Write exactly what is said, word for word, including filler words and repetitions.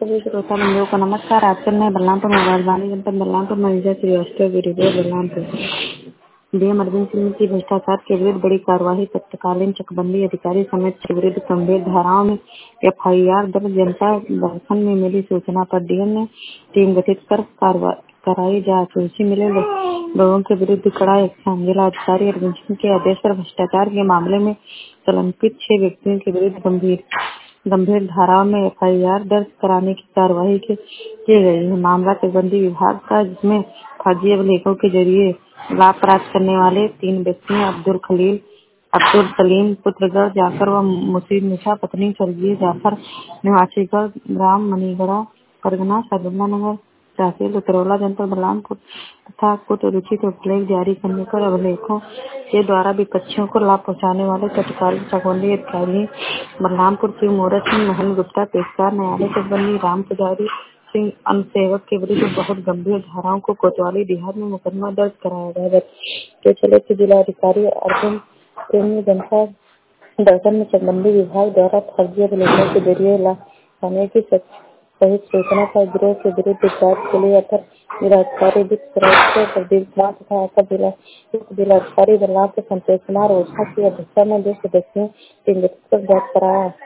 सभी श्रोता बंधुओं को नमस्कार। आज कल मैं बलरामपुर मोबाइल वाणी जनपद बलरामपुर में विजय श्रीवास्तव वीडियो बलरामपुर डीएम अरविंद सिंह की भ्रष्टाचार के विरुद्ध बड़ी कार्रवाई। तत्कालीन चकबंदी अधिकारी समेत के विरुद्ध गंभीर धाराओं में एफ आई आर दर्ज। जनता दर्शन में मिली सूचना पर डीएम ने टीम गठित कर कार्रवाई कराई जांच। रुचि मिले लोगों के विरुद्ध कड़ा एक्शन। जिला अधिकारी अरविंद सिंह के आदेश पर भ्रष्टाचार के मामले में संलिप्त छह व्यक्तियों के विरुद्ध गंभीर गंभीर धाराओं में एफ आई आर दर्ज कराने की कार्रवाई की गई है। मामला चकबंदी विभाग का, जिसमें फर्जी अभिलेखों के जरिए लाभ प्राप्त करने वाले तीन व्यक्तियों अब्दुल खलील अब्दुल सलीम पुत्रगढ़ जाकर व मुसीद निशा पत्नी स्वर्गीय जाफर निवासी ग्राम मनीगढ़ा परगना सदुल्ला नगर तहसील उतरौला जनपद बलरामपुर तथा कुछ उचित अभिलेख जारी करने पर अभिलेखों के द्वारा विपक्षियों को लाभ पहुंचाने वाले तत्कालीन चकबंदी अधिकारी बलरामपुर शिव मूरत सिंह महल गुप्ता पेशकार न्यायालय चकबंदी राम पुजारी सिंह अन्य सेवक के विरुद्ध बहुत गंभीर धाराओं को कोतवाली देहात में मुकदमा दर्ज कराया गया है। तो चले तो जिलाधिकारी अरविंद सिंह ने जनता दर्शन में चकबंदी विभाग द्वारा फर्जी अभिलेखों के जरिए लाभ पाने की सहित सूचना पर गिरोह के विरुद्ध जांच के लिए अपर जिलाधिकारी प्रदीप कुमार तथा अपर जिला जिलाधिकारी बलरामपुर संतोष कुमार ओझा की अध्यक्षता में दो सदस्यों टीम गठित कर जांच कराया।